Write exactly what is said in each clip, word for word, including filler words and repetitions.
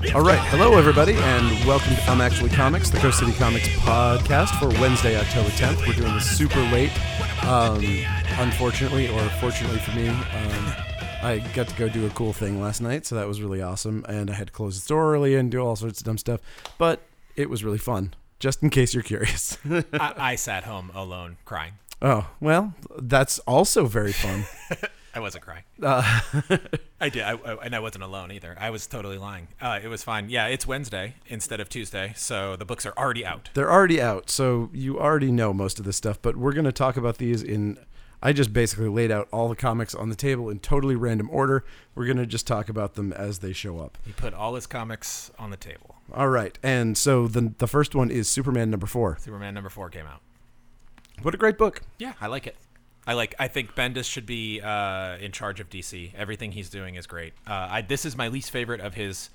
All right, hello everybody, and welcome to I'm Actually Comics, the Coast City Comics podcast for Wednesday, October tenth. We're doing this super late. Um, unfortunately, or fortunately for me, um, I got to go do a cool thing last night, so that was really awesome, and I had to close the store early and do all sorts of dumb stuff, but it was really fun, just in case you're curious. I, I sat home alone crying. Oh, well, that's also very fun. I wasn't crying. Uh, I did, I, I, and I wasn't alone either. I was totally lying. Uh, it was fine. Yeah, it's Wednesday instead of Tuesday, so the books are already out. They're already out, so you already know most of this stuff, but we're going to talk about these in... I just basically laid out all the comics on the table in totally random order. We're going to just talk about them as they show up. He put all his comics on the table. All right, and so the the first one is Superman number four. Superman number four came out. What a great book. Yeah, I like it. I like. I think Bendis should be uh, in charge of D C. Everything he's doing is great. Uh, I, this is my least favorite of his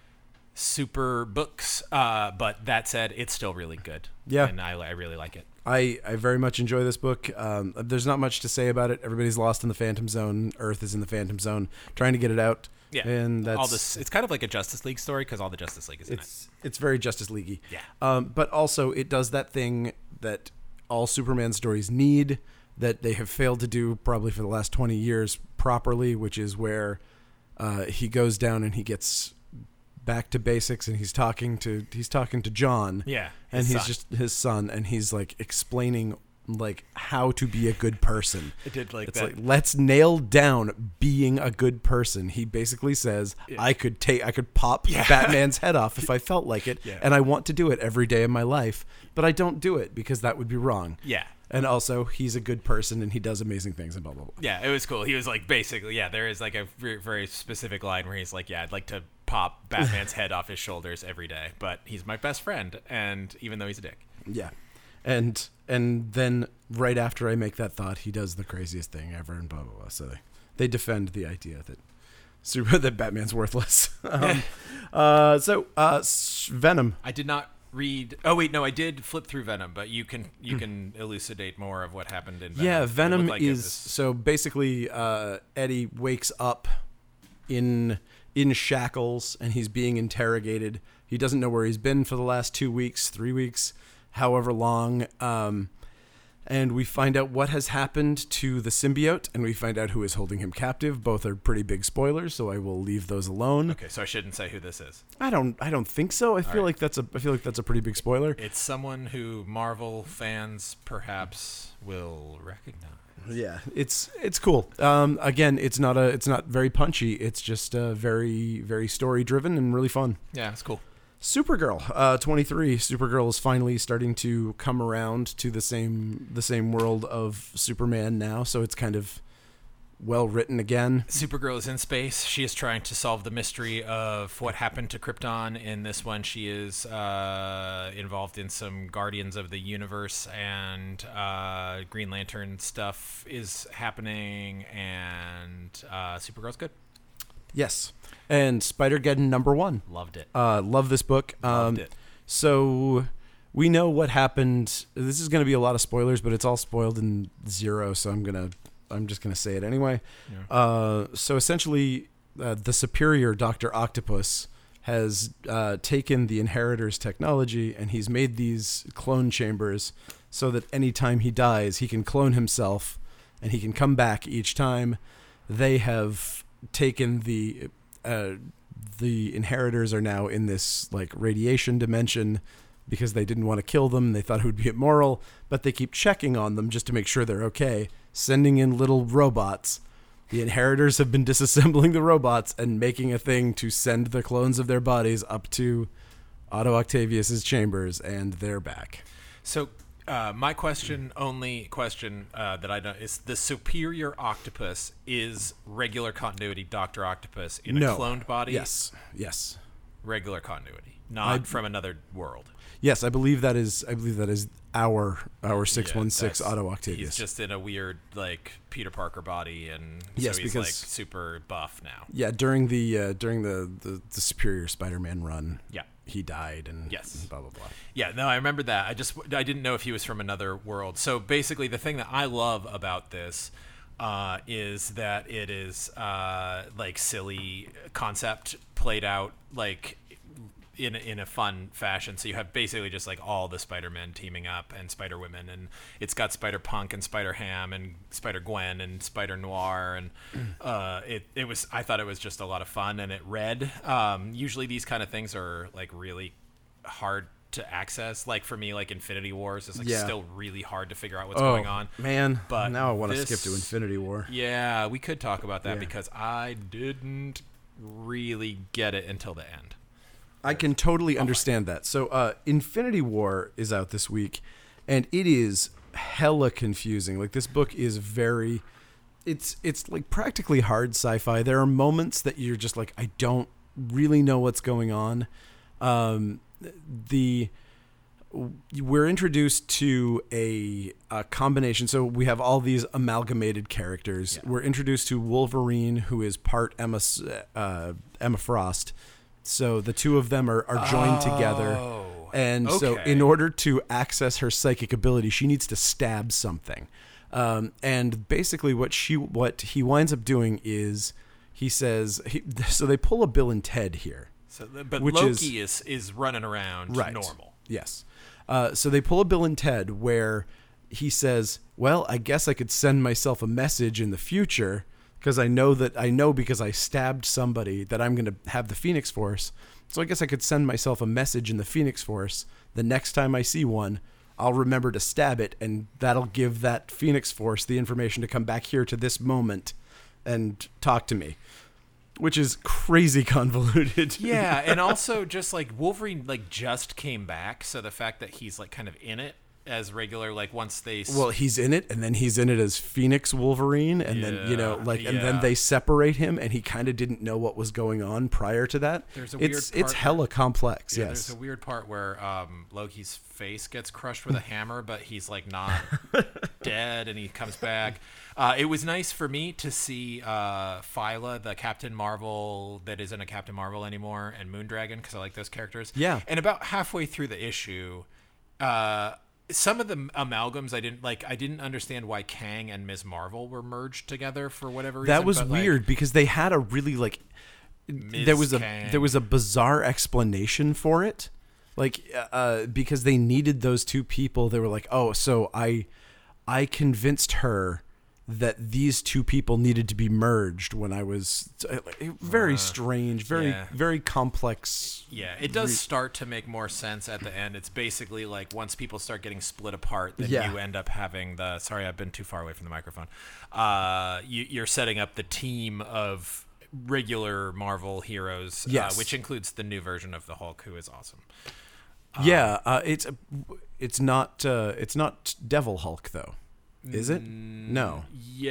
super books, uh, but that said, it's still really good. Yeah, and I, I really like it. I, I very much enjoy this book. Um, there's not much to say about it. Everybody's lost in the Phantom Zone. Earth is in the Phantom Zone, trying to get it out. Yeah, and that's all this. It's kind of like a Justice League story because all the Justice League is in it's, it. It's very Justice League-y. Yeah, um, but also it does that thing that all Superman stories need, that they have failed to do probably for the last twenty years properly, which is where uh, he goes down and he gets back to basics and he's talking to he's talking to John. Yeah. And he's son. just his son, and he's like explaining like how to be a good person. It did like it's that. like, let's nail down being a good person. He basically says, yeah. I could take I could pop yeah. Batman's head off if I felt like it, yeah. and I want to do it every day of my life, but I don't do it because that would be wrong. Yeah. And also, he's a good person, and he does amazing things, and blah, blah, blah. Yeah, it was cool. He was like, basically, yeah, there is like a very, very specific line where he's like, yeah, I'd like to pop Batman's head off his shoulders every day, but he's my best friend, and even though he's a dick. Yeah. And and then right after I make that thought, he does the craziest thing ever, and blah, blah, blah. So they, they defend the idea that super that Batman's worthless. um, uh, so, uh, Venom. I did not read oh wait no I did flip through Venom, but you can you can elucidate more of what happened in Venom. Yeah, Venom like is was... so basically uh Eddie wakes up in in shackles and he's being interrogated. He doesn't know where he's been for the last two weeks, three weeks, however long. Um And we find out what has happened to the symbiote, and we find out who is holding him captive. Both are pretty big spoilers, so I will leave those alone. Okay, so I shouldn't say who this is. I don't. I don't think so. I feel right. like that's a. I feel like that's a pretty big spoiler. It's someone who Marvel fans perhaps will recognize. Yeah, it's it's cool. Um, again, it's not a. It's not very punchy. It's just uh, very very story driven and really fun. Yeah, it's cool. Supergirl, uh, twenty-three. Supergirl is finally starting to come around to the same the same world of Superman now, so it's kind of well written again. Supergirl is in space. She is trying to solve the mystery of what happened to Krypton. In this one, she is uh, involved in some Guardians of the Universe and uh, Green Lantern stuff is happening, and uh, Supergirl's good. Yes. And Spider-Geddon number one. Loved it. Uh, love this book. Um, Loved it. So we know what happened. This is going to be a lot of spoilers, but it's all spoiled in Zero, so I'm gonna I'm just gonna say it anyway. Yeah. Uh, so essentially, uh, the superior Doctor Octopus has uh, taken the Inheritors technology, and he's made these clone chambers so that anytime he dies, he can clone himself, and he can come back each time. They have taken the uh, the Inheritors are now in this like radiation dimension because they didn't want to kill them. They thought it would be immoral, but they keep checking on them just to make sure they're okay, sending in little robots. The Inheritors have been disassembling the robots and making a thing to send the clones of their bodies up to Otto Octavius's chambers, and they're back. So uh, my question, only question uh, that I know is: the superior Octopus is regular continuity Doctor Octopus in no. a cloned body? Yes, yes. Regular continuity, not I, from another world. Yes, I believe that is. I believe that is our our six one six Yeah, Otto Octavius. He's just in a weird like Peter Parker body, and yes, so he's because, like super buff now. Yeah, during the uh, during the, the, the Superior Spider-Man run, yeah, he died, and yes, blah blah blah. Yeah, no, I remember that. I just I didn't know if he was from another world. So basically, the thing that I love about this uh, is that it is uh, like silly concept played out like in in a fun fashion. So you have basically just like all the Spider-Men teaming up and Spider-Women, and it's got Spider-Punk and Spider-Ham and Spider-Gwen and Spider-Noir, and uh, it it was I thought it was just a lot of fun, and it read. Um, usually these kind of things are like really hard to access. Like for me, like Infinity Wars is like Yeah. still really hard to figure out what's Oh, going on. man. But now I want to this- skip to Infinity War. Yeah, we could talk about that Yeah. because I didn't really get it until the end. I can totally understand that. So, uh, Infinity War is out this week, and it is hella confusing. Like, this book is very, it's it's like practically hard sci-fi. There are moments that you're just like, I don't really know what's going on. Um, the we're introduced to a, a combination. So we have all these amalgamated characters. Yeah. We're introduced to Wolverine, who is part Emma uh, Emma Frost. So the two of them are, are joined together. Oh, And so okay. in order to access her psychic ability, she needs to stab something. Um, and basically what she what he winds up doing is he says, he, so they pull a Bill and Ted here. So, the- but Which Loki is, is running around Right. normal. Yes. Uh, so they pull a Bill and Ted where he says, well, I guess I could send myself a message in the future because I know that I know because I stabbed somebody that I'm going to have the Phoenix Force. So I guess I could send myself a message in the Phoenix Force. The next time I see one, I'll remember to stab it, and that'll give that Phoenix Force the information to come back here to this moment and talk to me. Which is crazy convoluted. Yeah, and also just like Wolverine like just came back, so the fact that he's like kind of in it as regular, like once they s- Well, he's in it, and then he's in it as Phoenix Wolverine, and then you know, Yeah, like, and then yeah. they separate him, and he kind of didn't know what was going on prior to that. There's a it's weird it's part hella complex. yeah, yes. there's a weird part where um, Loki's face gets crushed with a hammer, but he's like not dead, and he comes back. Uh, it was nice for me to see uh, Phyla, the Captain Marvel that isn't a Captain Marvel anymore, and Moondragon, because I like those characters. Yeah. And about halfway through the issue, uh, some of the amalgams I didn't like. I didn't understand why Kang and Miz Marvel were merged together for whatever reason. That was but, like, weird because they had a really like there was a Kang. there was a bizarre explanation for it, like uh, because they needed those two people. They were like, oh, so I I convinced her that these two people needed to be merged when I was very Uh, strange, very yeah. very complex. Yeah, it does start to make more sense at the end. It's basically like once people start getting split apart, then Yeah. you end up having the. Sorry, I've been too far away from the microphone. Uh, you, you're setting up the team of regular Marvel heroes, Yes. uh, which includes the new version of the Hulk, who is awesome. Yeah, uh, it's it's not uh, it's not Devil Hulk though, is it? No.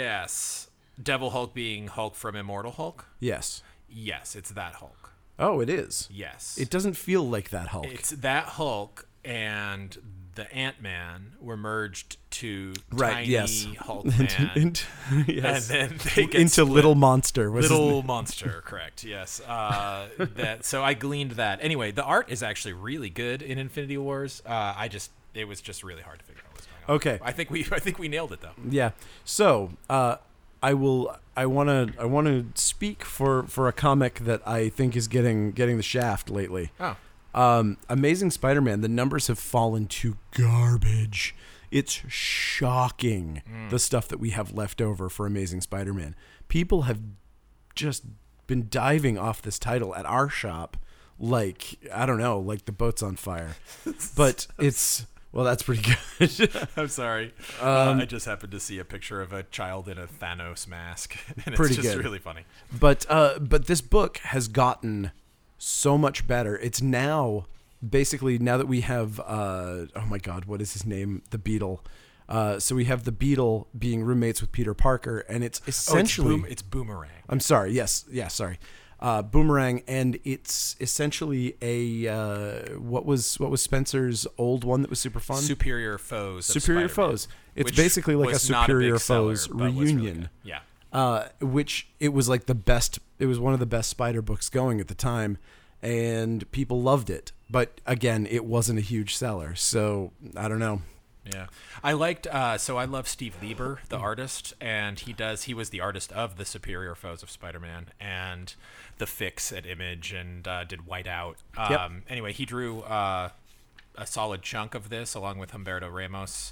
Yes, Devil Hulk being Hulk from Immortal Hulk. Yes. Yes, it's that Hulk. Oh, it is. Yes, It doesn't feel like that Hulk. It's that Hulk and the Ant-Man were merged to Right, tiny yes. Hulk Man. Into- yes. And then they get into split. Little Monster. Was his Little name. Monster, correct? Yes. Uh, that. So I gleaned that. Anyway, the art is actually really good in Infinity Wars. Uh, I just, it was just really hard to figure out what's going on. Okay. I think we, I think we nailed it though. Yeah. So, uh, I will. I want to. I want to speak for, for a comic that I think is getting getting the shaft lately. Oh. Um, Amazing Spider-Man. The numbers have fallen to garbage. It's shocking the stuff that we have left over for Amazing Spider-Man. People have just been diving off this title at our shop like I don't know, like the boat's on fire. But it's well, that's pretty good. I'm sorry. Um, uh, I just happened to see a picture of a child in a Thanos mask, and Pretty it's just good. really funny. But uh, but this book has gotten so much better. It's now basically now that we have uh, oh my god, what is his name? The Beetle. Uh, so we have the Beetle being roommates with Peter Parker, and it's essentially oh, it's, boom, it's Boomerang. I'm sorry. Yes, yeah, sorry. Uh, Boomerang, and it's essentially a uh, what was what was Spencer's old one that was super fun. Superior Foes. of Superior Spider-Man, Foes. It's which basically like a was not Superior big seller, Foes but was really reunion. good. Yeah. uh, which it was like the best. It was one of the best Spider books going at the time, and people loved it. But again, it wasn't a huge seller, so I don't know. Yeah, I liked. Uh, so I love Steve Lieber, the artist, and he does. He was the artist of the Superior Foes of Spider-Man and the Fix at Image, and uh, did Whiteout. Um, Yep. Anyway, he drew uh, a solid chunk of this along with Humberto Ramos,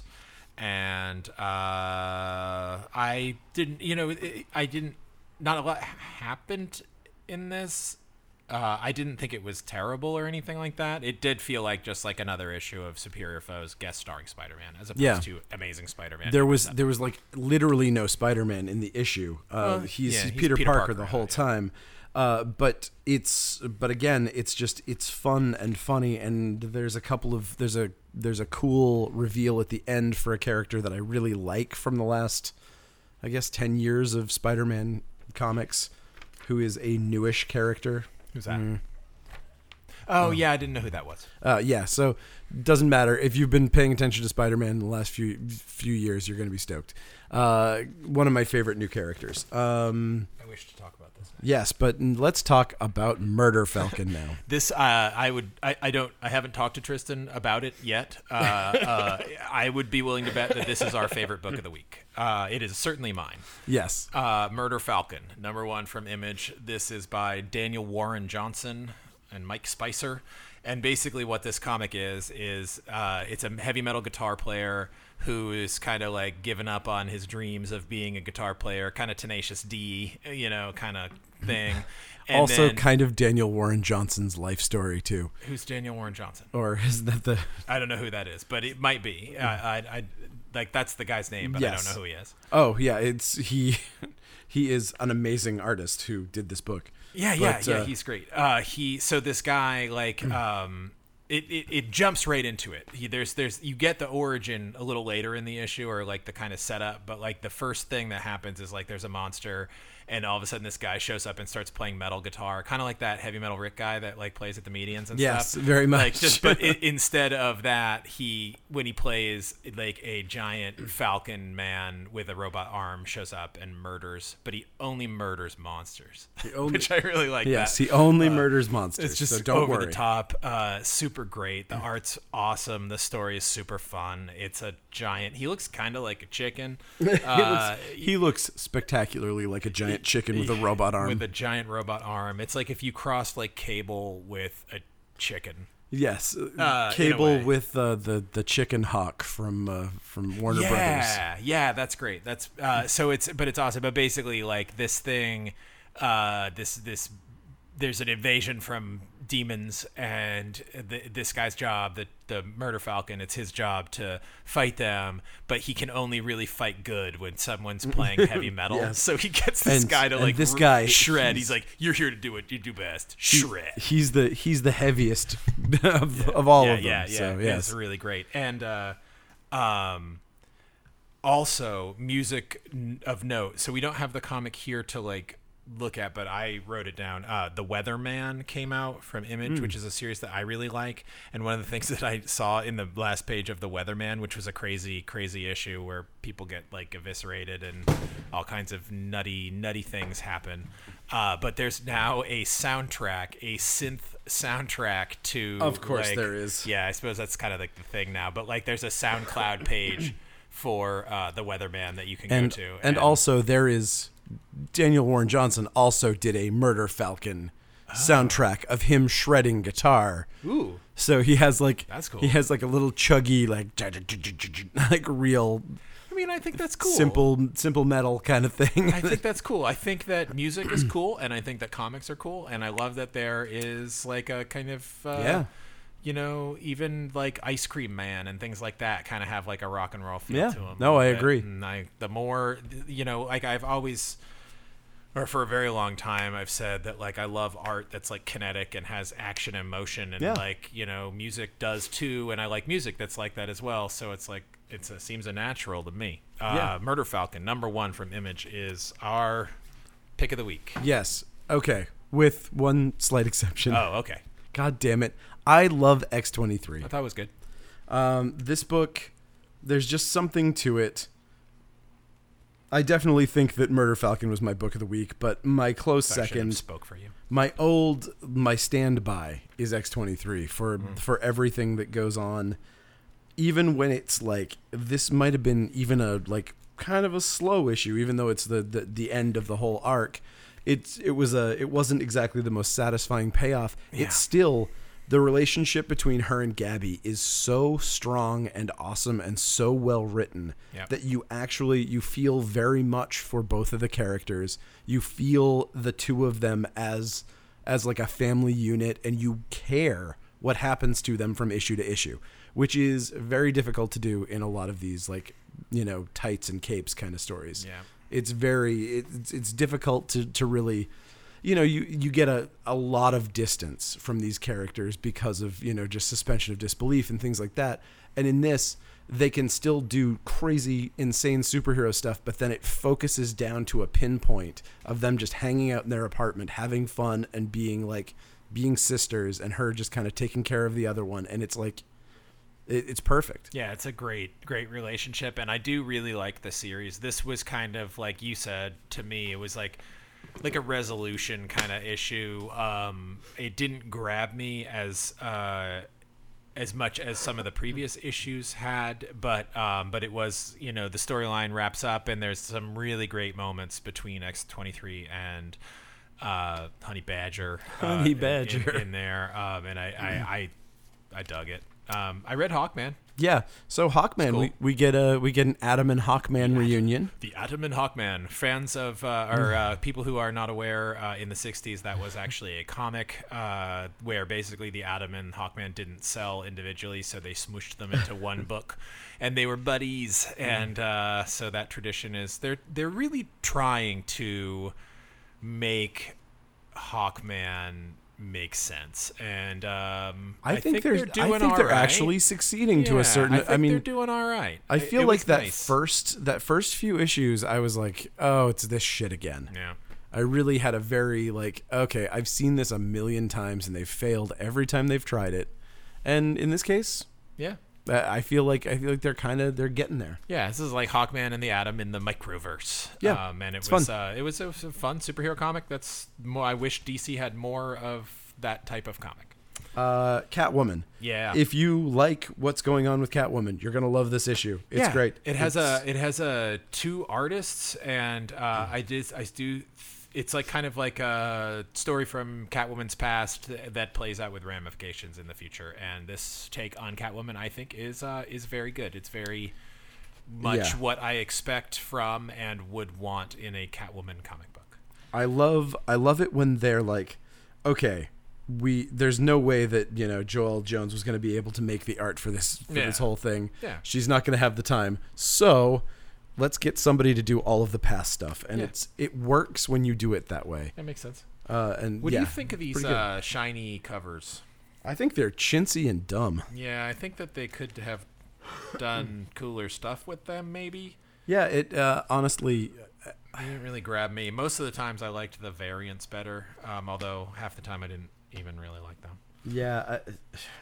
and uh, I didn't. You know, it, I didn't. Not a lot happened in this. Uh, I didn't think it was terrible or anything like that. It did feel like just like another issue of Superior Foes guest starring Spider-Man as opposed Yeah. to Amazing Spider-Man. There was there was like literally no Spider-Man in the issue. Uh, Well, he's, yeah, he's he's Peter, Peter Parker, Parker, the whole yeah. time. Uh, but it's but again, it's just it's fun and funny, and there's a couple of there's a there's a cool reveal at the end for a character that I really like from the last, I guess, ten years of Spider-Man comics, who is a newish character. Who's that? Mm. Oh, yeah, I didn't know who that was. Uh, yeah, so doesn't matter if you've been paying attention to Spider-Man in the last few few years, you're going to be stoked. Uh, one of my favorite new characters. Um, I wish to talk about this. yes, but let's talk about Murder Falcon now. This, uh, I would, I, I don't, I haven't talked to Tristan about it yet. Uh, uh, I would be willing to bet that this is our favorite book of the week. Uh, it is certainly mine. Yes. Uh, Murder Falcon, number one from Image. This is by Daniel Warren Johnson and Mike Spicer. And basically what this comic is, is uh, it's a heavy metal guitar player who is kind of like given up on his dreams of being a guitar player, kind of Tenacious D, you know, kind of thing. And also then, kind of Daniel Warren Johnson's life story, too. who's Daniel Warren Johnson? Or is that the... I don't know who that is, but it might be. I, I, I like that's the guy's name, but I Yes. don't know who he is. Oh, yeah, it's he. He is an amazing artist who did this book. Yeah, yeah, But, yeah. uh, He's great. Uh, he so this guy like um, it, it it jumps right into it. He, there's there's you get the origin a little later in the issue or like the kind of setup, but like the first thing that happens is like there's a monster. And all of a sudden, this guy shows up and starts playing metal guitar, kind of like that heavy metal Rick guy that like plays at the medians and Yes, stuff. very much. Like just, but i instead of that, he when he plays like a giant falcon man with a robot arm shows up and murders, but he only murders monsters, only- which I really like. Yes, that. he only murders monsters. It's just so don't over worry. the top, uh, super great. The art's awesome. The story is super fun. It's a giant. He looks kind of like a chicken. he, Uh, looks, he looks spectacularly like a giant chicken with a robot arm. With a giant robot arm. It's like if you crossed like Cable with a chicken. Yes, Uh, in a Cable way. with uh, the the chicken hawk from uh, from Warner Brothers. Yeah, yeah, that's great. That's uh, so it's but it's awesome. But basically, like this thing, uh, this this there's an invasion from demons, and the, this guy's job, the the Murder Falcon, it's his job to fight them. But he can only really fight good when someone's playing heavy metal. Yes. So he gets this And- guy to and like this r- guy, shred. he's- He's like, "You're here to do what you do best, He- shred." he's the he's the heaviest of, of all yeah, of them. Yeah, yeah, so, It's yes. really great. And uh, um, also music n- of note. So we don't have the comic here to like look at, but I wrote it down. Uh, The Weatherman came out from Image, which is a series that I really like. And one of the things that I saw in the last page of The Weatherman, which was a crazy, crazy issue where people get like eviscerated and all kinds of nutty, nutty things happen. Uh, but there's now a soundtrack, a synth soundtrack to. Of course like- there is. Yeah, I suppose that's kind of like the thing now. But like, there's a SoundCloud page for uh, The Weatherman that you can and go to, and also there is Daniel Warren Johnson also did a Murder Falcon soundtrack of him shredding guitar. Ooh. So he has like That's cool. he has like a little chuggy like like real I mean, I think that's cool. simple simple metal kind of thing. I think that's cool. I think that music is cool, and I think that comics are cool, and I love that there is like a kind of uh, Yeah. you know, even like Ice Cream Man and things like that kind of have like a rock and roll feel Yeah. to them. No, I And- agree. And I, the more, you know, like I've always, or for a very long time, I've said that like I love art that's like kinetic and has action and motion, and Yeah. like, you know, music does too, and I like music that's like that as well. So it's like it's a, seems a natural to me. Uh, Yeah. Murder Falcon, number one from Image, is our pick of the week. Yes. Okay. With one slight exception. Oh, okay. God damn it. I love X twenty-three. I thought it was good. Um, this book, there's just something to it. I definitely think that Murder Falcon was my book of the week, but my close I should have second, spoke for you. my old, my standby is X twenty-three for Mm. for everything that goes on. even when it's like this might have been even a like kind of a slow issue, even though it's the the, the end of the whole arc. It's it was a it wasn't exactly the most satisfying payoff. Yeah. It's still the relationship between her and Gabby is so strong and awesome and so well written Yep. that you actually you feel very much for both of the characters. You feel the two of them as as like a family unit, and you care what happens to them from issue to issue, which is very difficult to do in a lot of these like, you know, tights and capes kind of stories. Yeah. It's very it's it's difficult to to really, you know, you you get a a lot of distance from these characters because of, you know, just suspension of disbelief and things like that. And in this, they can still do crazy, insane superhero stuff, but then it focuses down to a pinpoint of them just hanging out in their apartment, having fun, and being like being sisters, and her just kind of taking care of the other one. And it's like, it, it's perfect. Yeah, it's a great, great relationship, and I do really like the series. This was kind of like you said to me, it was like like a resolution kind of issue. Um, it didn't grab me as uh, as much as some of the previous issues had, but um, but it was, you know, the storyline wraps up, and there's some really great moments between X twenty-three and uh, Honey Badger. uh, Honey in- Badger. in, in there, um, and I, I, I I dug it. Um, I read Hawkman. Yeah. So Hawkman, cool. we, we get a we get an Adam and Hawkman reunion. The Atom and Hawkman. Fans of, uh, or uh, people who are not aware, uh, in the sixties, that was actually a comic uh, where basically the Atom and Hawkman didn't sell individually, so they smooshed them into one book, and they were buddies. And uh, so that tradition is, they're they're really trying to make Hawkman make sense, and um, I, think, they're, doing I think they're all right. actually succeeding to Yeah, a certain. I, think I mean, they're doing all right. I It- feel it like was that nice. first that first few issues, I was like, oh, it's this shit again. Yeah. I really had a very like, okay, I've seen this a million times, and they've failed every time they've tried it. And in this case, Yeah. I I feel like I feel like they're kind of they're getting there. Yeah, this is like Hawkman and the Atom in the Microverse. Yeah, um, and it it's was fun. Uh, it was a, it was a fun superhero comic. That's more. I wish D C had more of that type of comic. Uh, Catwoman. Yeah. If you like what's going on with Catwoman, you're gonna love this issue. It's yeah, great. It has It's- a it has a two artists, and uh, I did I do. It's like kind of like a story from Catwoman's past that plays out with ramifications in the future. And this take on Catwoman, I think, is uh, is very good. It's very much Yeah. what I expect from and would want in a Catwoman comic book. I love I love it when they're like, okay, we there's no way that, you know, Joelle Jones was going to be able to make the art for this for Yeah. this whole thing. Yeah. She's not going to have the time. So, let's get somebody to do all of the past stuff, and Yeah. it's it works when you do it that way. That makes sense. Uh, and What yeah, do you think of these pretty good. uh, shiny covers? I think they're chintzy and dumb. Yeah, I think that they could have done cooler stuff with them, maybe. Yeah, it uh, honestly. They didn't really grab me. Most of the times I liked the variants better, um, although half the time I didn't even really like them. Yeah, I,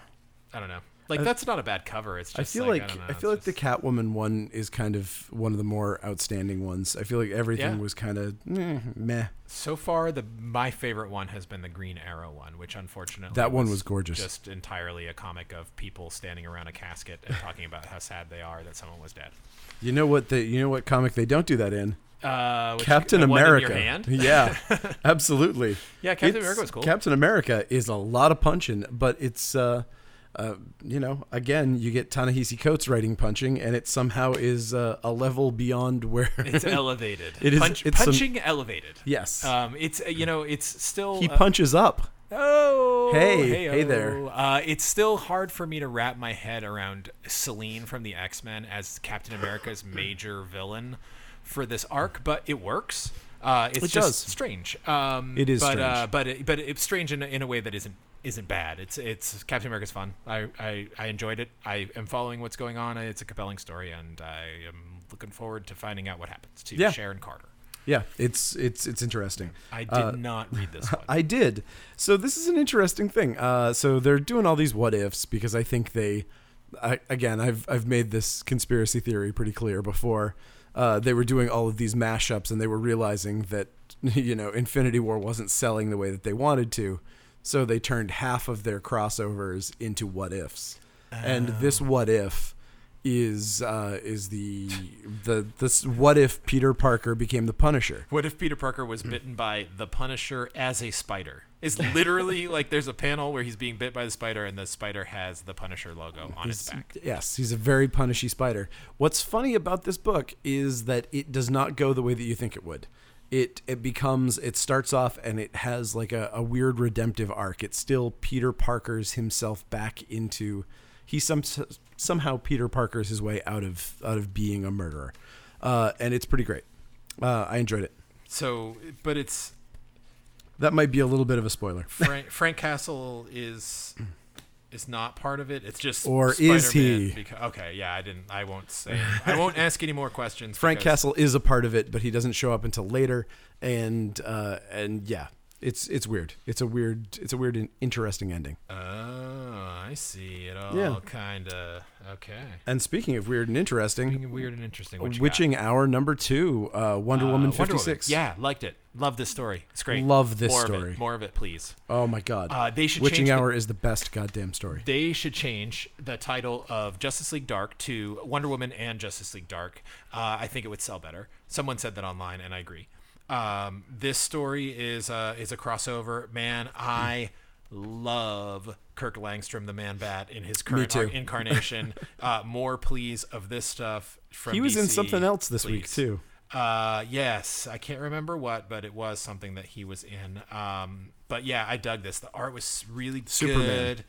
I don't know. Like, I- that's not a bad cover. It's just I feel like, like I, don't know, I feel it's like the just- Catwoman one is kind of one of the more outstanding ones. I feel like everything Yeah. was kind of eh, meh. So far, the my favorite one has been the Green Arrow one, which unfortunately That one was gorgeous. Just entirely a comic of people standing around a casket and talking about how sad they are that someone was dead. You know what? The you know what comic they don't do that in? Uh, which- Captain the one in America. your hand? Yeah, absolutely. Yeah, Captain It's- America was cool. Captain America is a lot of punching, but it's uh, uh, you know, again, you get Ta-Nehisi Coates writing punching, and it somehow is uh, a level beyond where It's elevated. It is- Punch, it's some- punching elevated. yes, Um, it's uh, you know, it's still he uh, punches up. Oh, Hey, hey-o. hey there. Uh, it's still hard for me to wrap my head around Selene from the X-Men as Captain America's major villain for this arc, but it works. Uh, it's It just does. strange. Um, It is but, strange. Uh, but it, but it's strange in a, in a way that isn't isn't bad. It's it's Captain America's fun. I, I, I enjoyed it. I am following what's going on. It's a compelling story, and I am looking forward to finding out what happens to Yeah. Sharon Carter. Yeah, it's it's it's interesting. I did Uh, not read this one. I did. So this is an interesting thing. Uh, so they're doing all these what ifs because I think they, I, again, I've I've made this conspiracy theory pretty clear before. Uh, they were doing all of these mashups and they were realizing that, you know, Infinity War wasn't selling the way that they wanted to, so they turned half of their crossovers into what ifs. And this what if is uh, is the the this what if Peter Parker became the Punisher? What if Peter Parker was bitten by the Punisher as a spider? It's literally like there's a panel where he's being bit by the spider, and the spider has the Punisher logo on He's- its back. Yes, he's a very punishy spider. What's funny about this book is that it does not go the way that you think it would. It it becomes it starts off and it has like a, a weird redemptive arc. It's still Peter Parker's himself back into he some somehow Peter Parker's his way out of out of being a murderer, uh, and it's pretty great. Uh, I enjoyed it. So, but it's That might be a little bit of a spoiler. Frank, Frank Castle is is not part of it. It's just Or is Spider-Man he? Because, okay, yeah, I didn't. I won't say. I won't ask any more questions. Frank because- Castle is a part of it, but he doesn't show up until later, and uh, and yeah, it's it's weird. It's a weird it's a weird and interesting ending. Oh, I see. It all Yeah. kind of okay. And speaking of weird and interesting, Being weird and interesting. What you Witching got? Hour number two, uh, Wonder Uh, Woman Wonder fifty-six. Yeah, liked it. Love this story. It's great. Love this More story. Of it. More of it, please. Oh my God. Uh, they should Witching change the- Hour is the best goddamn story. They should change the title of Justice League Dark to Wonder Woman and Justice League Dark. Uh, I think it would sell better. Someone said that online, and I agree. Um, this story is uh, is a crossover. Man, I love Kirk Langstrom, the Man Bat, in his current too. ar- incarnation. uh, more, please, of this stuff from He was in D C, something else this week please. too. Uh, yes, I can't remember what, but it was something that he was in. Um, but yeah, I dug this. The art was really Superman. good.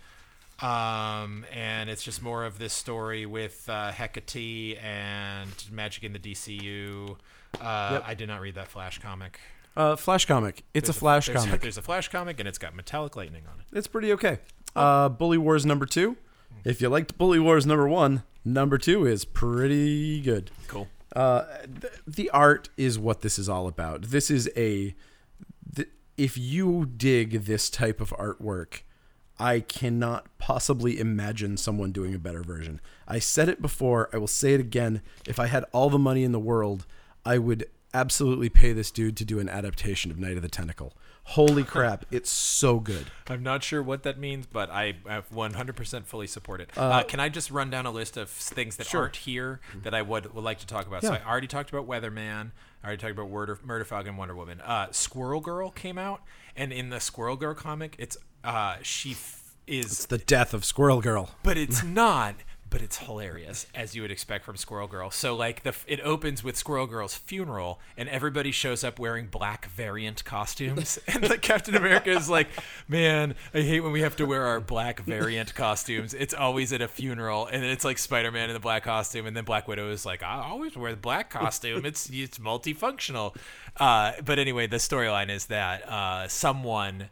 Um, and it's just more of this story with uh, Hecate and magic in the D C U. Uh, Yep. I did not read that Flash comic. Uh, Flash comic. It's There's a Flash there's comic. there's a Flash comic, and it's got metallic lightning on it. It's pretty okay. Uh, Bully Wars number two. If you liked Bully Wars number one, number two is pretty good. Cool. Uh, th- the art is what this is all about. This is a. Th- if you dig this type of artwork, I cannot possibly imagine someone doing a better version. I said it before. I will say it again. If I had all the money in the world, I would absolutely pay this dude to do an adaptation of Night of the Tentacle. Holy crap, it's so good. I'm not sure what that means, but I, I one hundred percent fully support it. Uh, can I just run down a list of things that Sure. aren't here that I would, would like to talk about? Yeah. So I already talked about Weatherman. I already talked about Murder, Murder Falcon and Wonder Woman. Uh, Squirrel Girl came out, and in the Squirrel Girl comic, it's uh, she f- is, It's the death of Squirrel Girl. but it's not. But it's hilarious, as you would expect from Squirrel Girl. So, like, the it opens with Squirrel Girl's funeral, and everybody shows up wearing black variant costumes. And like Captain America is like, "Man, I hate when we have to wear our black variant costumes. It's always at a funeral." And then it's like Spider-Man in the black costume, and then Black Widow is like, "I always wear the black costume. It's it's multifunctional." Uh, but anyway, the storyline is that uh, someone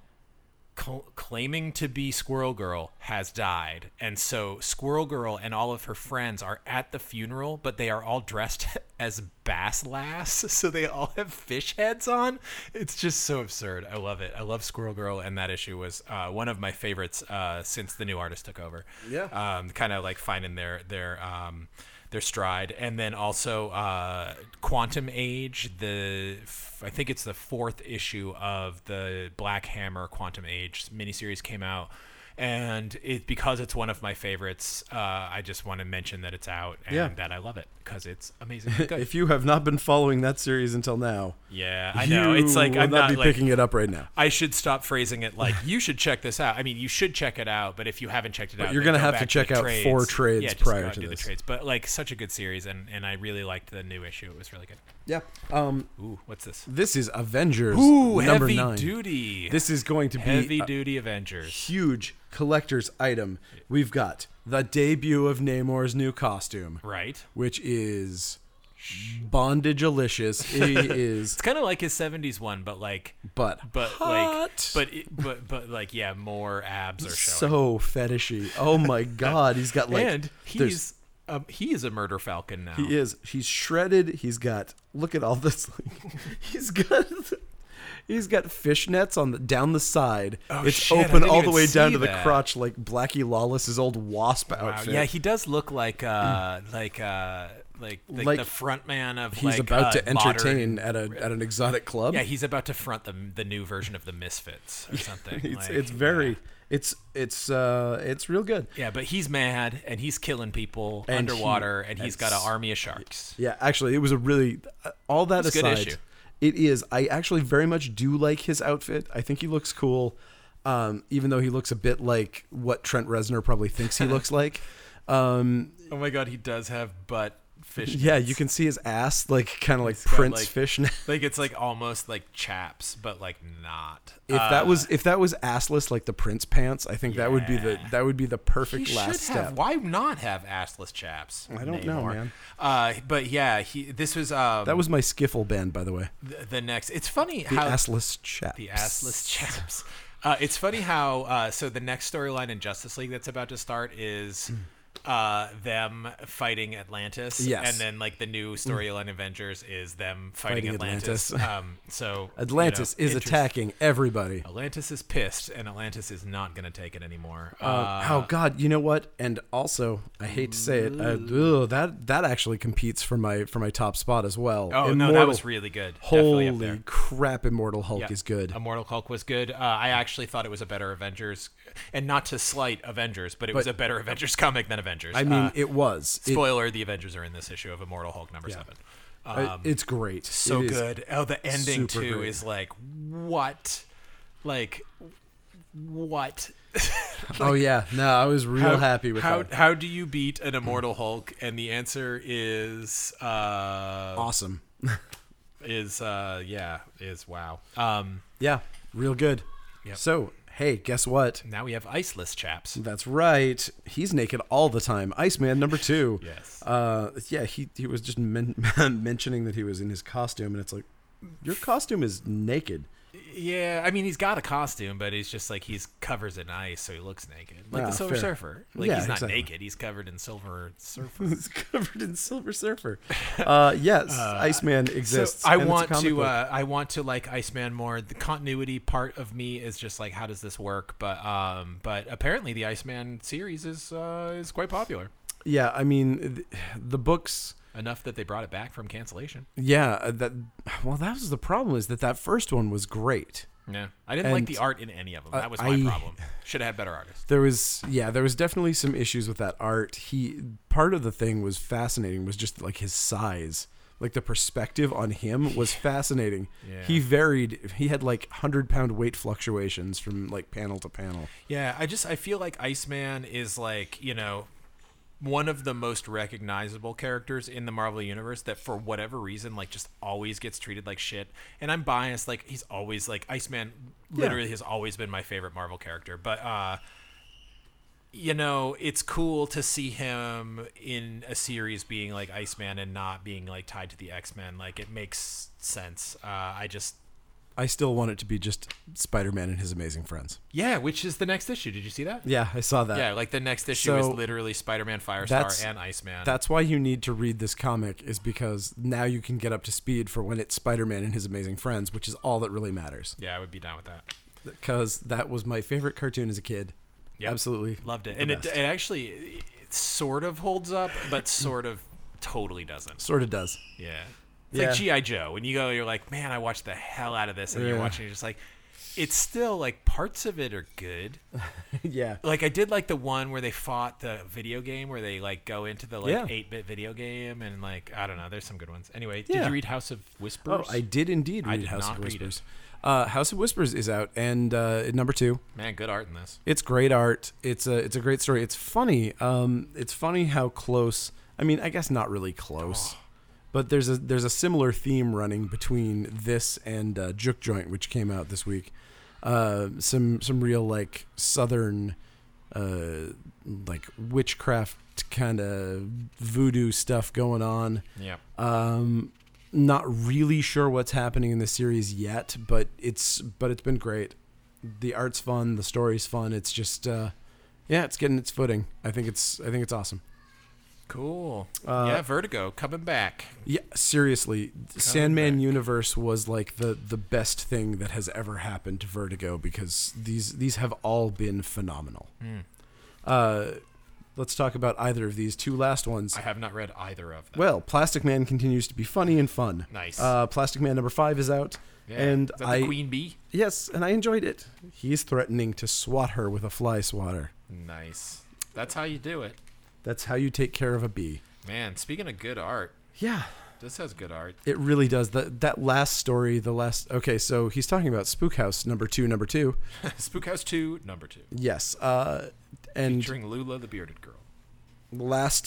Cl- claiming to be Squirrel Girl has died, and so Squirrel Girl and all of her friends are at the funeral, but they are all dressed as Bass Lass, so they all have fish heads on. It's just so absurd. I love it. I love Squirrel Girl, and that issue was uh, one of my favorites uh, since the new artist took over. Yeah. um, kind of like finding their their um, their stride. And then also uh, Quantum Age, the I think it's the fourth issue of the Black Hammer Quantum Age miniseries came out. And it because it's one of my favorites, uh, I just want to mention that it's out and Yeah. that I love it because it's amazing. Good. If you have not been following that series until now, Yeah, I know. you It's like will I'm not, not be like picking it up right now. I should stop phrasing it like you should check this out. I mean, you should check it out, but if you haven't checked it out, you're then gonna go have to back check the out trades. four trades yeah, just prior go out to and do this. the trades. But like such a good series, and and I really liked the new issue. It was really good. Yeah. Um. Ooh, what's this? This is Avengers Ooh, number heavy nine. duty. This is going to be heavy a duty Avengers. huge collector's item. We've got the debut of Namor's new costume, Right. which is bondage-alicious. It is, It's kind of like his seventies one, but like, but but hot. like, but it, but but like, yeah, more abs are showing. so fetishy. Oh my god, he's got like and there's- he's um, he is a murder falcon now. He is. He's shredded. He's got. Look at all this. He's got. He's got fishnets on the down the side. Oh, it's shit, I open didn't all the even way down see to the that. crotch, like Blackie Lawless's old wasp Wow. outfit. Yeah, he does look like uh like uh like like, Like the front man of He's like, about uh, to entertain modern, at a at an exotic club. yeah, he's about to front the the new version of the Misfits or something. it's like, it's very yeah. it's it's uh it's real good. Yeah, but he's mad and he's killing people And underwater, he- and he's and got an s- army of sharks. Yeah, actually, it was a really uh, all that It's a good aside. issue. It is. I actually very much do like his outfit. I think he looks cool, um, even though he looks a bit like what Trent Reznor probably thinks he looks like. Um, Oh my god, he does have butt fish. yeah, you can see his ass, like kind of like It's got, Prince like- Fishnet. like it's like almost like chaps, but like not. If Uh, that was if that was assless like the Prince pants, I think that would be the Yeah. that would be the he perfect should last have. step. Why not have assless chaps? I don't know, anymore? man. Uh, but yeah, he. This was um. That was my skiffle band, by the way. the, the next. It's funny The how assless chaps. the assless chaps. Uh, it's funny how uh, so the next storyline in Justice League that's about to start is uh, them fighting Atlantis, Yes. and then like the new storyline Avengers is them fighting, Fighting Atlantis. Atlantis. um, so Atlantis you know, is interest- attacking everybody. Atlantis is pissed, and Atlantis is not going to take it anymore. Uh, Uh, oh God, you know what? And also, I hate to say it, uh, ugh, that that actually competes for my for my top spot as well. oh no, that was really good. Definitely up there. Holy crap! Immortal Hulk Yeah. is good. Immortal Hulk was good. Uh, I actually thought it was a better Avengers, and not to slight Avengers, but it was But- a better Avengers comic than Avengers. I mean, Uh, it was. It- spoiler: the Avengers are in this issue of Immortal Hulk number Yeah. seven. uh, Um, it's great. so It is good. Oh, the ending super too great. is like what, like what? Oh yeah, no, I was real how, happy with how that. how do you beat an Immortal Hulk? And the answer is uh Awesome. is uh yeah is wow. Um, Yeah, real good. Yep. So hey, guess what? now we have iceless chaps. That's right. He's naked all the time. Iceman number two. Yes. Uh, yeah, he he was just men- mentioning that he was in his costume, and it's like, your costume is naked. Yeah, I mean he's got a costume, but he's just like he's covers in ice, so he looks naked, like Ah, the Silver fair. Surfer. Like Yeah, he's not exactly. naked; he's covered in Silver Surfer. He's covered in Silver Surfer. Uh, yes, Iceman exists. So I and it's a want comic to book. uh, I want to like Iceman more. The continuity part of me is just like, how does this work? But um, but apparently the Iceman series is uh, is quite popular Yeah, I mean, th- the books. enough that they brought it back from cancellation. Yeah, uh, that. Well, that was the problem. Is that that first one was great. Yeah, I didn't like And, the art in any of them. uh, That was my I- problem. Should have had better artists. There was, yeah, there was definitely some issues with that art. He part of the thing was fascinating was just like his size, like the perspective on him was fascinating. Yeah. He varied. He had like hundred pound weight fluctuations from like panel to panel. Yeah, I just I feel like Iceman is like, you know, one of the most recognizable characters in the Marvel universe that for whatever reason like just always gets treated like shit. And I'm biased, like he's always like Iceman literally has always been my favorite Marvel character, but uh you know, it's cool to see him in a series being like Iceman and not being like tied to the X-Men. Like it makes sense. Uh I just I still want it to be just Spider-Man and his amazing friends. yeah, which is the next issue. Did you see that? Yeah, I saw that. Yeah, like the next issue So, is literally Spider-Man, Firestar, that's- and Iceman. That's why you need to read this comic, is because now you can get up to speed for when it's Spider-Man and his amazing friends, which is all that really matters. Yeah, I would be down with that. Because that was my favorite cartoon as a kid. Yep. Absolutely. Loved it. the And it, best. it actually it sort of holds up, but sort of totally doesn't. Sort of does. Yeah. It's Yeah. like G I. Joe. When you go, you're like, man, I watched the hell out of this. And you're Yeah. watching, you're just like, it's still like parts of it are good. Yeah. Like I did like the one where they fought the video game where they like go into the like Yeah. eight-bit video game and like, I don't know. There's some good ones. Anyway, did Yeah. you read House of Whispers? Oh, I did indeed I read did House not of read it. Whispers. Uh, House of Whispers is out, and uh, number two. Man, good art in this. It's great art. It's a it's a great story. It's funny. Um, it's funny how close. I mean, I guess not really close, but there's a there's a similar theme running between this and uh, Juke Joint, which came out this week. Uh, some some real like southern, uh, like witchcraft kind of voodoo stuff going on. Yeah. Um, not really sure what's happening in the series yet, but it's but it's been great. The art's fun, the story's fun. It's just uh, yeah, it's getting its footing. I think it's I think it's awesome. Cool. Uh, yeah, Vertigo coming back. Yeah, seriously, Sandman Universe was like the the best thing that has ever happened to Vertigo, because these these have all been phenomenal. Mm. Uh, let's talk about either of these two last ones. I have not read either of them. Well, Plastic Man continues to be funny and fun. Nice. Uh, Plastic Man number five is out. Yeah. And Is that I the Queen Bee? Yes, and I enjoyed it. He's threatening to swat her with a fly swatter. Nice. That's how you do it. That's how you take care of a bee. Man, speaking of good art, Yeah. this has good art. It really does. That that last story, the last okay, so he's talking about Spook House number two, number two. Spook House two, number two. Yes. Uh and Featuring Lula the Bearded Girl. last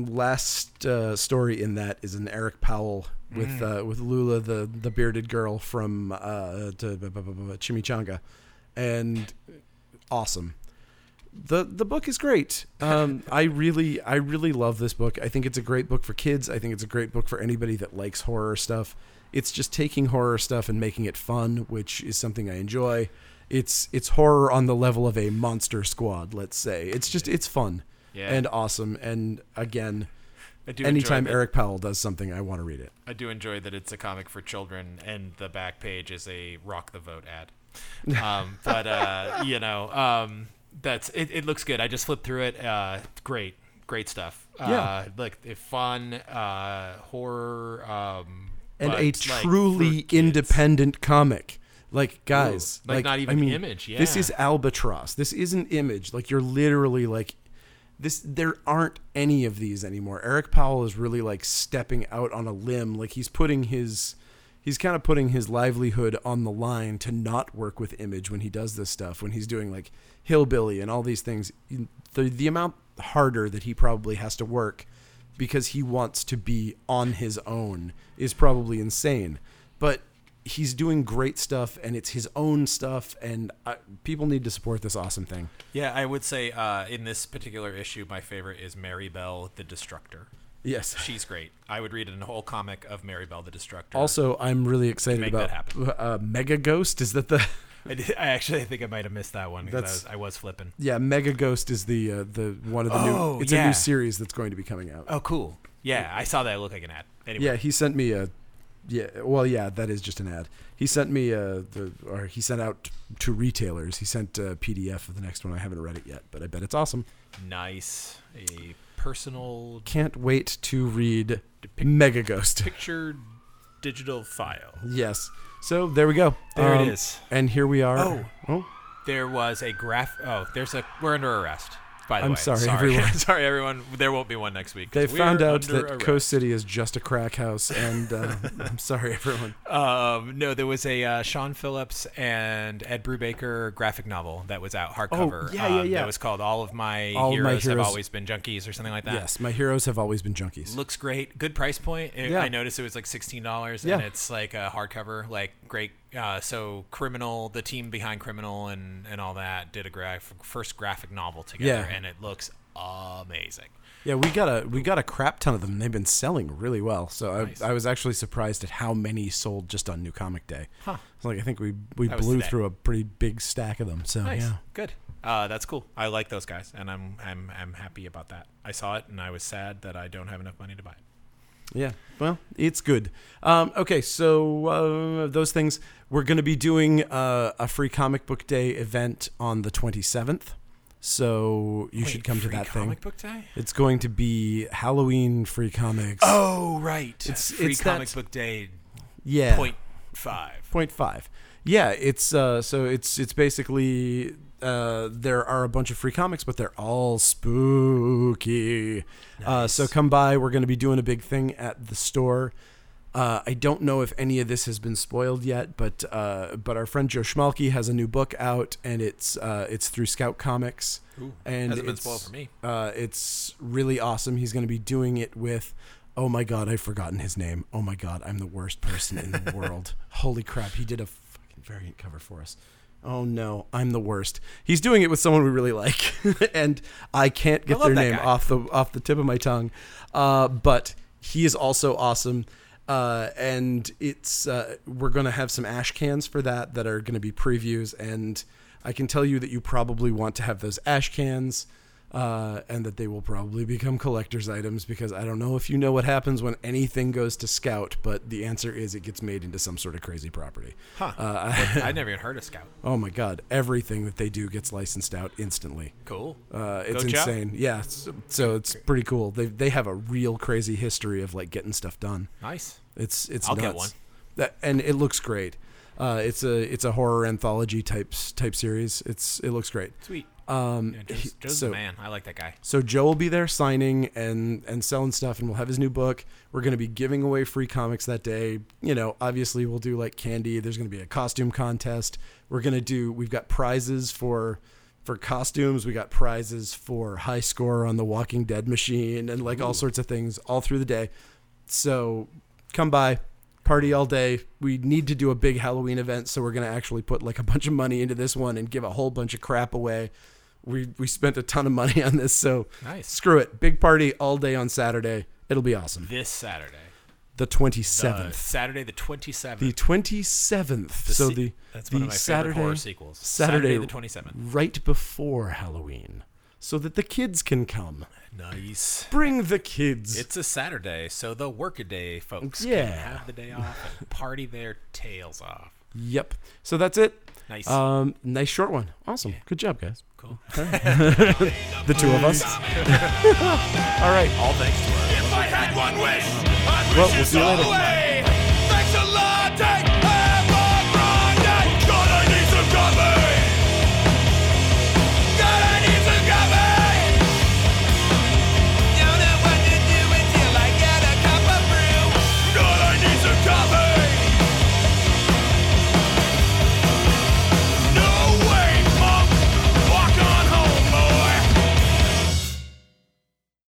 last uh, story in that is an Eric Powell with Mm. uh, with Lula the the bearded girl from uh, to, b- b- b- b- Chimichanga, and awesome. the The book is great. Um, I really I really love this book. I think it's a great book for kids. I think it's a great book for anybody that likes horror stuff. It's just taking horror stuff and making it fun, which is something I enjoy. It's it's horror on the level of a Monster Squad, let's say. It's just it's fun. Yeah. And awesome. And again, I do anytime enjoy that- Eric Powell does something, I want to read it. I do enjoy that it's a comic for children, and the back page is a Rock the Vote ad. Um, but uh, you know, um, that's it, it. Looks good. I just flipped through it. Uh, great, great stuff. Yeah. Uh, like it fun uh, horror. Um, And but, a like, truly for kids. independent comic. Like, guys. Ooh, like not even I mean, Image, This yeah. is Albatross. This isn't Image. Like, you're literally like, this. There aren't any of these anymore. Eric Powell is really like stepping out on a limb. Like, he's putting his, he's kind of putting his livelihood on the line to not work with Image when he does this stuff. When he's doing like Hillbilly and all these things, the the amount harder that he probably has to work because he wants to be on his own is probably insane. But he's doing great stuff, and it's his own stuff, and I, people need to support this awesome thing. Yeah, I would say uh, in this particular issue, my favorite is Mary Bell the Destructor. Yes. She's great. I would read a whole comic of Mary Bell the Destructor. Also, I'm really excited Make about that happen. uh, Mega Ghost. Is that the... I, did, I actually think I might have missed that one because I That's- was, I was flipping. Yeah, Mega Ghost is the uh, the one of the Oh, new... It's a yeah. new series that's going to be coming out. Oh, cool. Yeah, I saw that. It looked like an ad. Anyway. Yeah, he sent me a... Yeah, well, yeah, that is just an ad. He sent me a... The, or he sent out to retailers. He sent a P D F of the next one. I haven't read it yet, but I bet it's awesome. Nice. A personal Can't wait to read Mega Ghost. picture digital file. Yes. So there we go. There Um, it is. And here we are. Oh. oh. There was a graph. Oh, there's a. We're under arrest. By the I'm way, sorry, everyone. sorry, everyone. There won't be one next week. 'cause They found we're out under that arrest. Coast City is just a crack house, and uh, I'm sorry, everyone. Um, no, there was a uh, Sean Phillips and Ed Brubaker graphic novel that was out hardcover. Oh, yeah, yeah, um, yeah. That was called "All of My All of Heroes My Have Heroes- Always Been Junkies" or something like that. Yes, my heroes have always been junkies. Looks great. Good price point. It- Yeah. I noticed it was like sixteen dollars, Yeah. and it's like a hardcover. Like great. Uh, so Criminal, the team behind Criminal and and all that, did a gra- first graphic novel together, Yeah. and it looks amazing. Yeah, we got a we got a crap ton of them. They've been selling really well. So Nice. I, I was actually surprised at how many sold just on New Comic Day. Huh. It's like I think we we That was blew today. through a pretty big stack of them. So Nice. yeah. Good. Uh, that's cool. I like those guys, and I'm I'm I'm happy about that. I saw it, and I was sad that I don't have enough money to buy it. Yeah, well, it's good. Um, okay, so uh, those things. We're going to be doing uh, a free comic book day event on the twenty-seventh. So you Wait, should come to free that comic thing. book day? It's going to be Halloween free comics. Oh, right. It's- free it's comic that- book day. yeah. Point five. Point five. Yeah, it's uh, so it's it's basically uh, there are a bunch of free comics, but they're all spooky. Uh, so Nice. come by. We're going to be doing a big thing at the store. Uh, I don't know if any of this has been spoiled yet, but uh, but our friend Joe Schmalke has a new book out, and it's uh, it's through Scout Comics, Ooh, and hasn't been it's, spoiled for me. Uh, it's really awesome. He's going to be doing it with. Oh my God, I've forgotten his name. Oh my God, I'm the worst person in the world. Holy crap, he did a fucking variant cover for us. Oh no, I'm the worst. He's doing it with someone we really like, and I can't get I love their that name guy. off the off the tip of my tongue. Uh, but he is also awesome. Uh, and it's uh, we're going to have some ash cans for that that are going to be previews, and I can tell you that you probably want to have those ash cans. Uh, and that they will probably become collector's items because I don't know if you know what happens when anything goes to Scout, but the answer is it gets made into some sort of crazy property. Huh. Uh, I never even heard of Scout. Oh my God. Everything that they do gets licensed out instantly. Cool. Uh, it's Go Joe. insane. Yeah. So, so it's pretty cool. They they have a real crazy history of like getting stuff done. Nice. It's it's I'll nuts. get one. That, and it looks great. Uh, it's a it's a horror anthology type type series. It's it looks great. Sweet. Um, Yeah, Joe's, Joe's so, the man. I like that guy. So Joe will be there signing and and selling stuff, and we'll have his new book. We're going to be giving away free comics that day. You know, obviously we'll do like candy. There's going to be a costume contest. We're going to do. We've got prizes for for costumes. We got prizes for high score on the Walking Dead machine and like Ooh. all sorts of things all through the day. So come by. Party all day. We need to do a big Halloween event, so we're going to actually put like a bunch of money into this one and give a whole bunch of crap away. We we spent a ton of money on this, so nice. Screw it. Big party all day on Saturday. It'll be awesome. This Saturday. The twenty-seventh. The Saturday the twenty-seventh. The twenty-seventh. The so se- the That's the one of my Saturday, favorite horror sequels. Saturday, Saturday the twenty-seventh. Right before Halloween. So that the kids can come. Nice. Bring the kids. It's a Saturday, so the workaday folks yeah. can have the day off and party their tails off. Yep. So that's it. Nice. Um, nice short one. Awesome. Yeah. Good job, guys. Cool. The two of us. All right. All thanks to us. If I had one wish, I'd Well, wish we'll this see you all later. away.